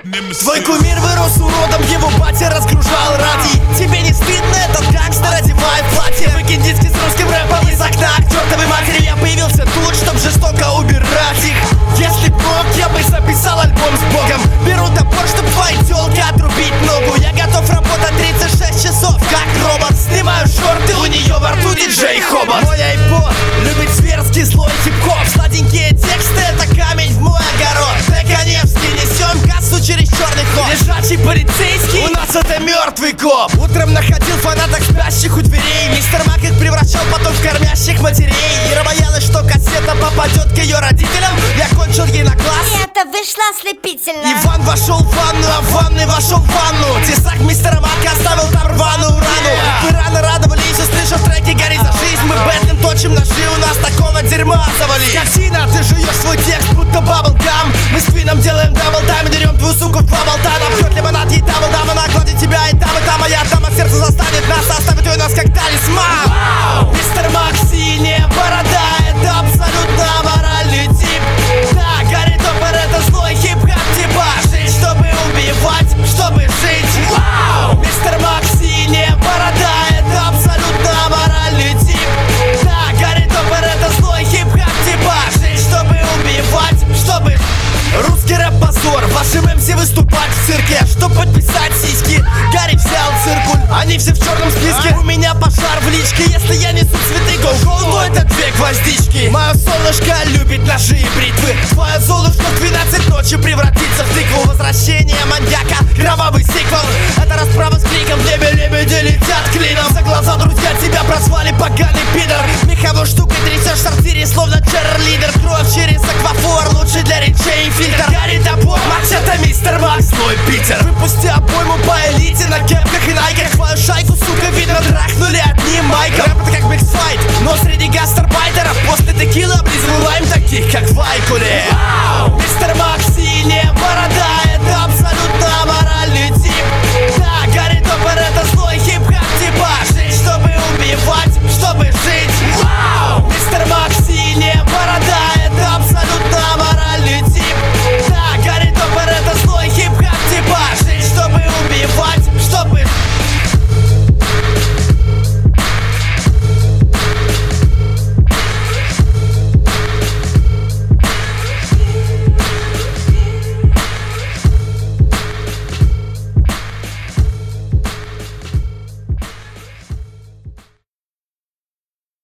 Твой кумир вырос уродом, его батя разгружал радий. Тебе не стыдно, этот гангстер одевает платье? Выкинь диски с русским рэпом из окна к чертовой матери. Я появился тут, чтоб жестоко убирать их. Если б мог, я бы записал альбом с Богом. Беру топор, чтоб твоей тёлке отрубить ногу. Я готов работать 36 часов, как робот. Снимаю шорты, у нее во рту диджей Хобот. Мой айпод любит зверский слой хип-хоп. Сладенькие тексты, это камень в мой огород. Коневский, несем кассу через черный ход. Лежачий полицейский, у нас это мертвый коп. Утром находил фанаток спящих у дверей. Мистер Мак их превращал потом в кормящих матерей. Ира боялась, что кассета попадет к ее родителям. Я кончил ей на класс, и это вышло ослепительно. Иван вошел в ванну, а в ванной вошел в ванну. Тесак мистера Мака оставил там рваную рану. Вы рано радовались, услышав треки «Гори за жизнь». Мы бэтлим, точим ножи, у нас такого дерьма завали. Картина, ты жуешь свой текст, будто баблгам. Мы с Твином делаем дабл-тайм и дерем твою суку в два болта. Нам пьет лимонад, ей дабл-дам, она гладит тебя и там, а я там от сердца застанет нас, оставит ее нас как талисман. Мистер Мак, синяя борода, это абсолютно аморальный тип. Да, Гарри Топпер, это злой хип-хап типа. Жить, чтобы убивать, чтобы жить. Мистер Мак, синяя борода, это абсолютно аморальный тип. Да, Гарри Топпер, это злой хип-хап типа. Жить, чтобы убивать, чтобы... Русский рэп позор, вашим МС выступать в цирке, чтоб подписать сиськи. Гарри взял циркуль, они все в черном списке. У меня пожар в личке, если я несу цветы, гоу-гоу, то это две гвоздички. Мое солнышко любит ножи и бритвы. Твоя золушка в 12 ночи превратится в тыкву. Возвращение маньяка, кровавый сиквел. Это расправа с криком, в небе лебеди летят клином. За глаза друзья тебя прозвали поганый пидор. Меховой штукой трясешь в сортире, словно черлидер. Кровь через аквафор, лучший для речей фильтр. Гарри Топор, Макс, это мистер Макс, злой Питер. Выпусти обойму по элите на кепках и найках. Твою шайку, сука, видно, трахнули одним майком. Рэп это как бигсфайт, но среди гастарбайтеров после текилы облизывал лайм таких, как Вайкуле.